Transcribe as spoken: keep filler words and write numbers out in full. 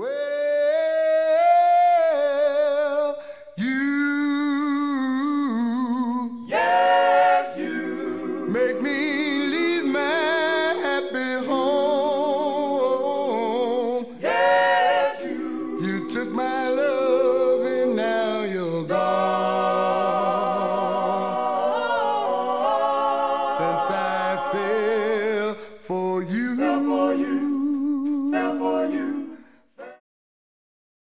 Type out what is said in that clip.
Well, you, yes, you make me leave my happy home. Yes, you, you took my love and now you're gone. Since I fell for you.